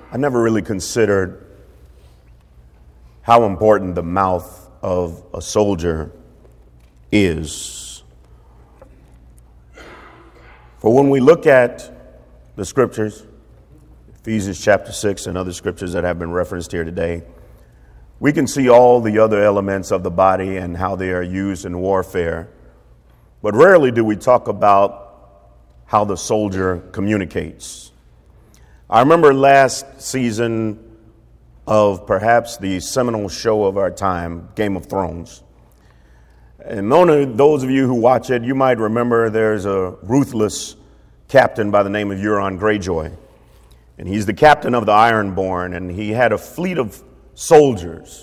I never really considered how important the mouth of a soldier is. For when we look at the scriptures, Ephesians chapter 6 and other scriptures that have been referenced here today, we can see all the other elements of the body and how they are used in warfare. But rarely do we talk about how the soldier communicates. I remember last season of perhaps the seminal show of our time, Game of Thrones. And those of you who watch it, you might remember there's a ruthless captain by the name of Euron Greyjoy. And he's the captain of the Ironborn, and he had a fleet of soldiers.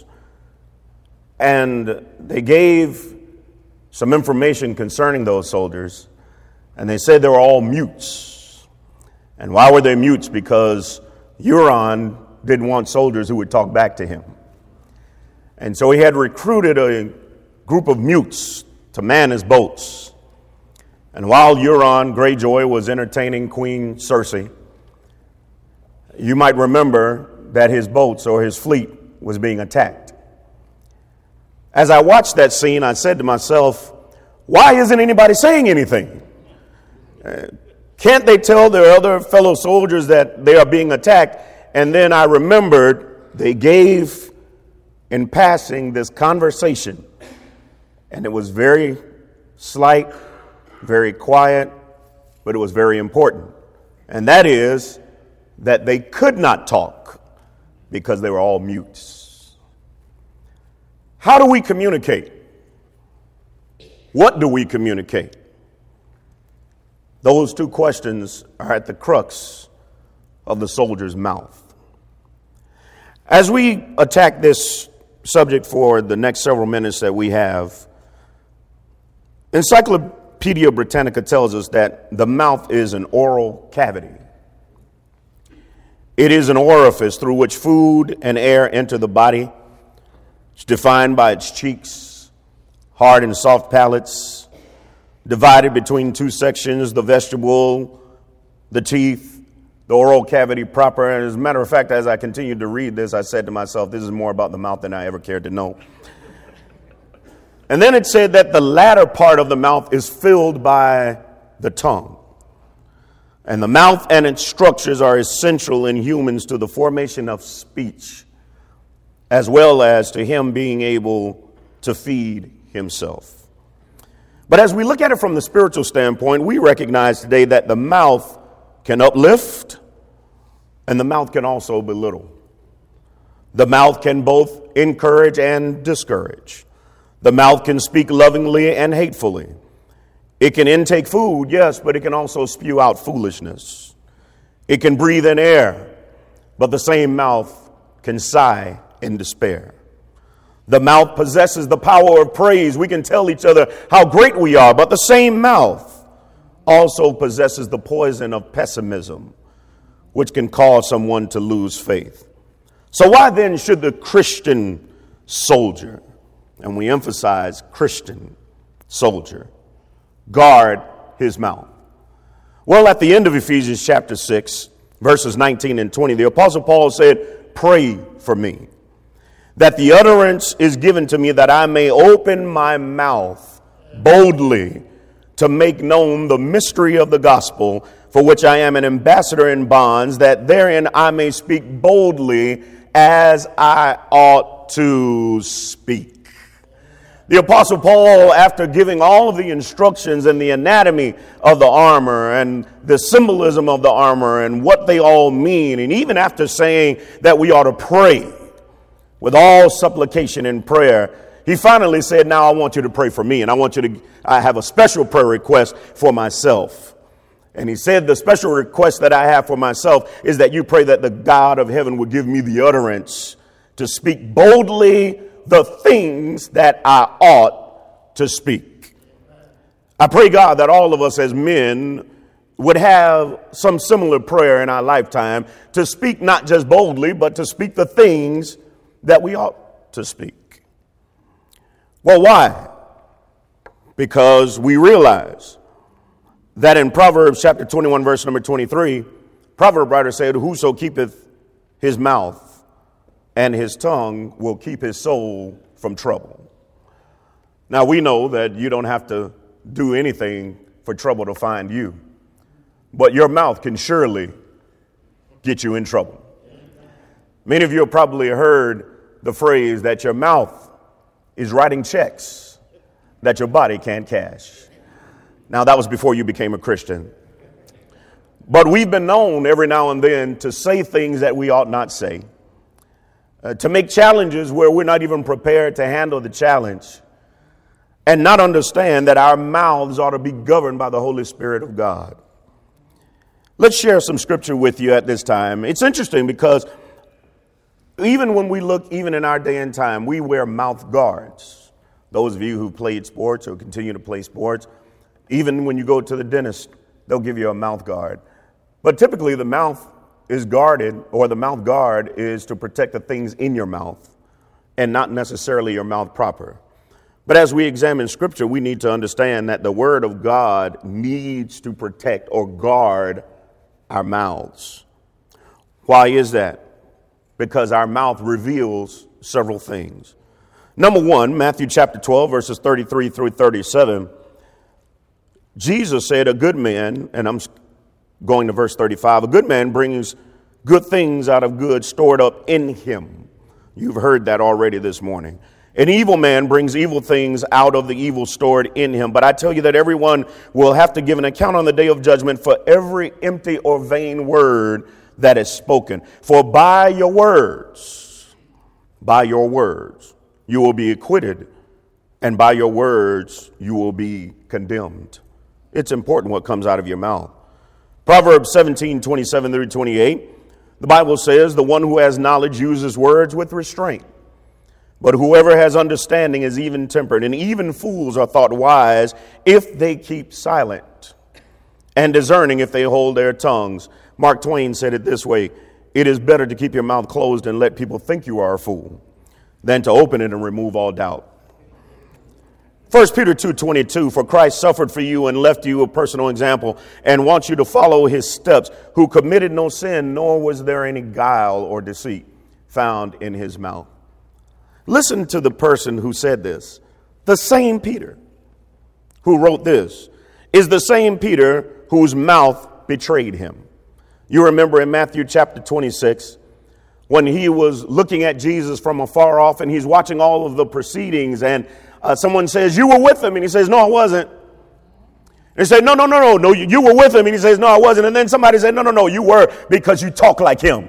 And they gave some information concerning those soldiers, and they said they were all mutes. And why were they mutes? Because Euron didn't want soldiers who would talk back to him. And so he had recruited a group of mutes to man his boats. And while Euron Greyjoy was entertaining Queen Cersei, you might remember that his boats or his fleet was being attacked. As I watched that scene, I said to myself, why isn't anybody saying anything? Can't they tell their other fellow soldiers that they are being attacked? And then I remembered they gave in passing this conversation, and it was very slight, very quiet, but it was very important. And that is that they could not talk because they were all mutes. How do we communicate? What do we communicate? Those two questions are at the crux of the soldier's mouth. As we attack this subject for the next several minutes that we have, Encyclopedia Britannica tells us that the mouth is an oral cavity. It is an orifice through which food and air enter the body. It's defined by its cheeks, hard and soft palates, divided between two sections, the vestibule, the teeth, the oral cavity proper. And as a matter of fact, as I continued to read this, I said to myself, this is more about the mouth than I ever cared to know. And then it said that the latter part of the mouth is filled by the tongue. And the mouth and its structures are essential in humans to the formation of speech, as well as to him being able to feed himself. But as we look at it from the spiritual standpoint, we recognize today that the mouth can uplift and the mouth can also belittle. The mouth can both encourage and discourage. The mouth can speak lovingly and hatefully. It can intake food, yes, but it can also spew out foolishness. It can breathe in air, but the same mouth can sigh in despair. The mouth possesses the power of praise. We can tell each other how great we are, but the same mouth also possesses the poison of pessimism, which can cause someone to lose faith. So why then should the Christian soldier, and we emphasize Christian soldier, guard his mouth? Well, at the end of Ephesians chapter 6, verses 19 and 20, the Apostle Paul said, pray for me, that the utterance is given to me that I may open my mouth boldly to make known the mystery of the gospel, for which I am an ambassador in bonds, that therein I may speak boldly as I ought to speak. The Apostle Paul, after giving all of the instructions and the anatomy of the armor and the symbolism of the armor and what they all mean, and even after saying that we ought to pray with all supplication and prayer, he finally said, now I want you to pray for me, and I have a special prayer request for myself. And he said, the special request that I have for myself is that you pray that the God of heaven would give me the utterance to speak boldly the things that I ought to speak. I pray, God, that all of us as men would have some similar prayer in our lifetime to speak not just boldly, but to speak the things that we ought to speak. Well, why? Because we realize that in Proverbs chapter 21, verse number 23, proverb writer said, whoso keepeth his mouth and his tongue will keep his soul from trouble. Now, we know that you don't have to do anything for trouble to find you, but your mouth can surely get you in trouble. Many of you have probably heard the phrase that your mouth is writing checks that your body can't cash. Now, that was before you became a Christian. But we've been known every now and then to say things that we ought not say, to make challenges where we're not even prepared to handle the challenge, and not understand that our mouths ought to be governed by the Holy Spirit of God. Let's share some scripture with you at this time. It's interesting because even when we look, even in our day and time, we wear mouth guards. Those of you who played sports or continue to play sports, even when you go to the dentist, they'll give you a mouth guard. But typically the mouth is guarded, or the mouth guard is to protect the things in your mouth and not necessarily your mouth proper. But as we examine scripture, we need to understand that the word of God needs to protect or guard our mouths. Why is that? Because our mouth reveals several things. Number one, Matthew chapter 12, verses 33 through 37. Jesus said, a good man, and I'm going to verse 35, a good man brings good things out of good stored up in him. You've heard that already this morning. An evil man brings evil things out of the evil stored in him. But I tell you that everyone will have to give an account on the day of judgment for every empty or vain word that is spoken. For by your words, you will be acquitted, and by your words, you will be condemned. It's important what comes out of your mouth. Proverbs 17, 27 through 28, the Bible says, the one who has knowledge uses words with restraint. But whoever has understanding is even tempered, and even fools are thought wise if they keep silent, and discerning if they hold their tongues. Mark Twain said it this way, it is better to keep your mouth closed and let people think you are a fool than to open it and remove all doubt. 1 Peter 2:22, for Christ suffered for you and left you a personal example and wants you to follow his steps, who committed no sin, nor was there any guile or deceit found in his mouth. Listen to the person who said this. The same Peter who wrote this is the same Peter whose mouth betrayed him. You remember in Matthew chapter 26, when he was looking at Jesus from afar off and he's watching all of the proceedings, and someone says, you were with him. And he says, no, I wasn't. And he said, no, you were with him. And he says, no, I wasn't. And then somebody said, no, you were, because you talk like him.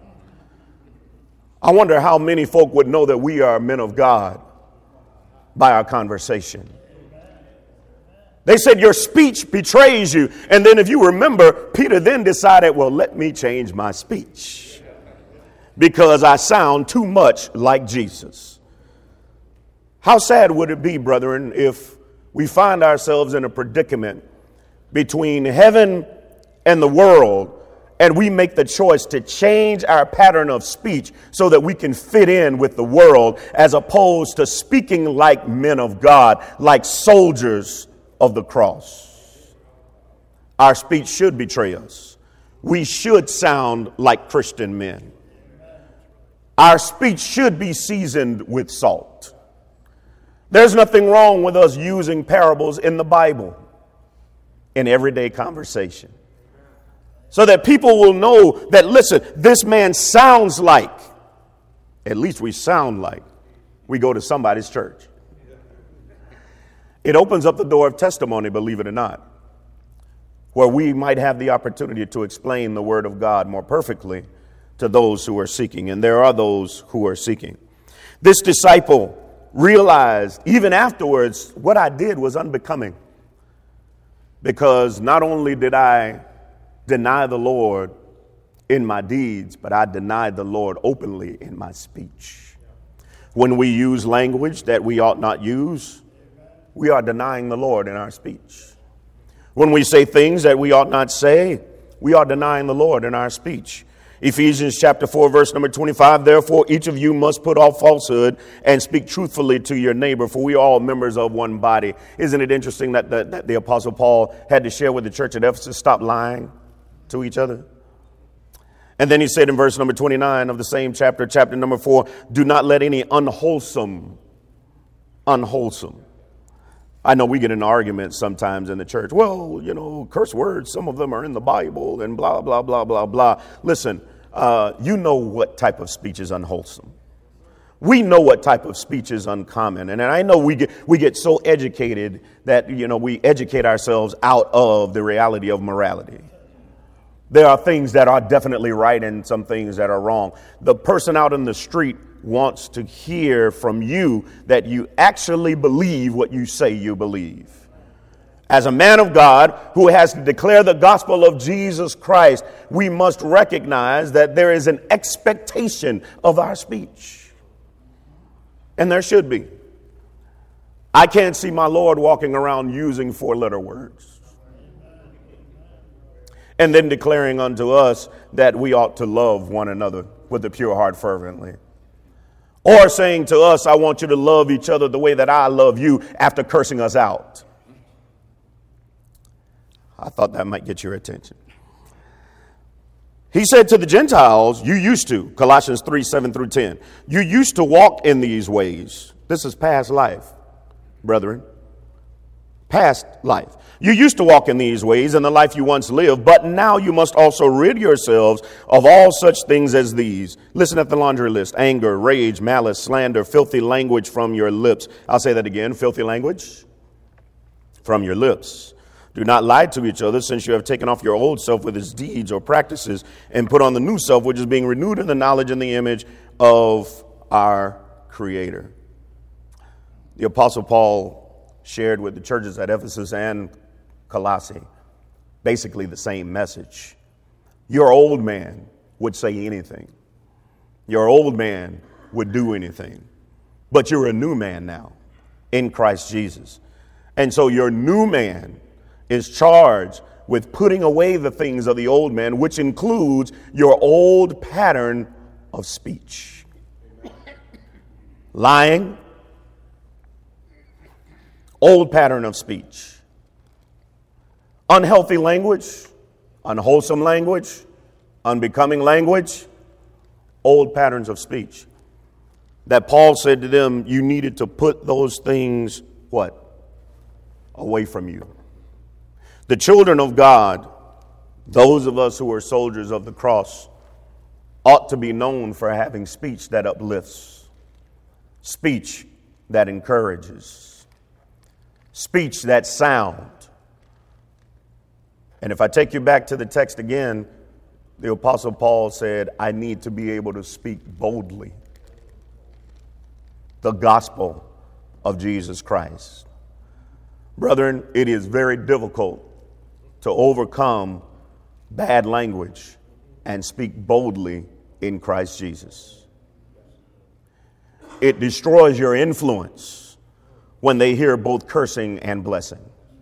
I wonder how many folk would know that we are men of God by our conversation. They said your speech betrays you. And then if you remember, Peter then decided, well, let me change my speech because I sound too much like Jesus. How sad would it be, brethren, if we find ourselves in a predicament between heaven and the world, and we make the choice to change our pattern of speech so that we can fit in with the world, as opposed to speaking like men of God, like soldiers of the cross. Our speech should betray us. We should sound like Christian men. Our speech should be seasoned with salt. There's nothing wrong with us using parables in the Bible in everyday conversation, so that people will know that, listen, this man sounds like, at least we sound like, we go to somebody's church. It opens up the door of testimony, believe it or not, where we might have the opportunity to explain the word of God more perfectly to those who are seeking. And there are those who are seeking. This disciple realized even afterwards what I did was unbecoming, because not only did I deny the Lord in my deeds, but I denied the Lord openly in my speech. When we use language that we ought not use, we are denying the Lord in our speech. When we say things that we ought not say, we are denying the Lord in our speech. Ephesians chapter 4, verse number 25, therefore each of you must put off falsehood and speak truthfully to your neighbor, for we are all members of one body. Isn't it interesting that the Apostle Paul had to share with the church at Ephesus, stop lying to each other? And then he said in verse number 29 of the same chapter, chapter number 4, do not let any unwholesome. I know we get in arguments sometimes in the church. Well, curse words, some of them are in the Bible and blah, blah, blah, blah, blah. Listen, you know what type of speech is unwholesome. We know what type of speech is uncommon. And I know we get so educated that, we educate ourselves out of the reality of morality. There are things that are definitely right and some things that are wrong. The person out in the street wants to hear from you that you actually believe what you say you believe. As a man of God who has to declare the gospel of Jesus Christ, we must recognize that there is an expectation of our speech. And there should be. I can't see my Lord walking around using 4-letter words and then declaring unto us that we ought to love one another with a pure heart fervently. Or saying to us, I want you to love each other the way that I love you, after cursing us out. I thought that might get your attention. He said to the Gentiles, you used to, Colossians 3:7-10, you used to walk in these ways. This is past life, brethren. Past life. You used to walk in these ways in the life you once lived, but now you must also rid yourselves of all such things as these. Listen at the laundry list: anger, rage, malice, slander, filthy language from your lips. I'll say that again: filthy language from your lips. Do not lie to each other, since you have taken off your old self with its deeds or practices and put on the new self, which is being renewed in the knowledge and the image of our Creator. The Apostle Paul shared with the churches at Ephesus and Colossae basically the same message. Your old man would say anything. Your old man would do anything. But you're a new man now in Christ Jesus. And so your new man is charged with putting away the things of the old man, which includes your old pattern of speech. Lying, old pattern of speech. Unhealthy language, unwholesome language, unbecoming language, old patterns of speech. That Paul said to them, you needed to put those things, what? Away from you. The children of God, those of us who are soldiers of the cross, ought to be known for having speech that uplifts, speech that encourages, speech that's sound. And if I take you back to the text again, the Apostle Paul said, I need to be able to speak boldly the gospel of Jesus Christ. Brethren, it is very difficult to overcome bad language and speak boldly in Christ Jesus. It destroys your influence when they hear both cursing and blessing.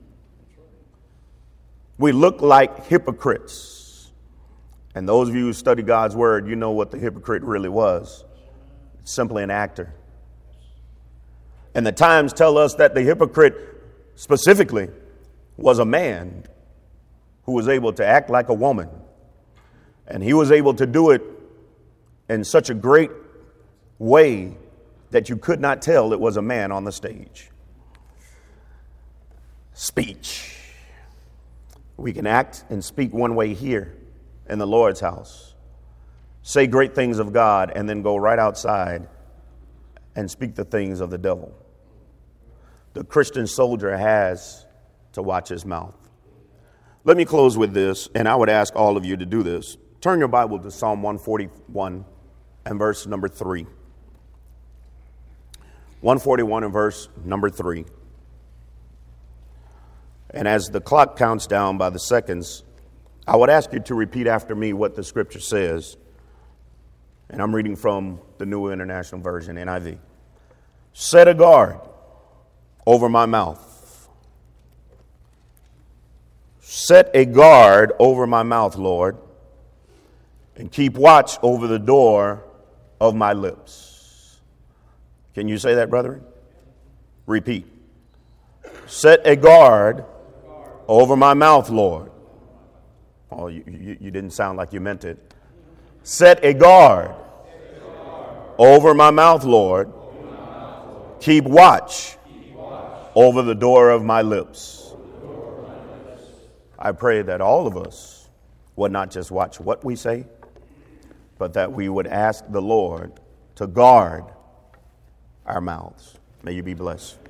We look like hypocrites. And those of you who study God's word, you know what the hypocrite really was. It's simply an actor. And the times tell us that the hypocrite specifically was a man who was able to act like a woman. And he was able to do it in such a great way that you could not tell it was a man on the stage. Speech. We can act and speak one way here in the Lord's house, say great things of God, and then go right outside and speak the things of the devil. The Christian soldier has to watch his mouth. Let me close with this, and I would ask all of you to do this. Turn your Bible to Psalm 141 and verse number 3. 141 and verse number 3. And as the clock counts down by the seconds, I would ask you to repeat after me what the scripture says. And I'm reading from the New International Version, NIV. Set a guard over my mouth. Set a guard over my mouth, Lord, and keep watch over the door of my lips. Can you say that, brethren? Repeat. Set a guard over my mouth, Lord. Oh, you didn't sound like you meant it. Set a guard over my mouth, Lord. Keep watch over the door of my lips. I pray that all of us would not just watch what we say, but that we would ask the Lord to guard our mouths. May you be blessed.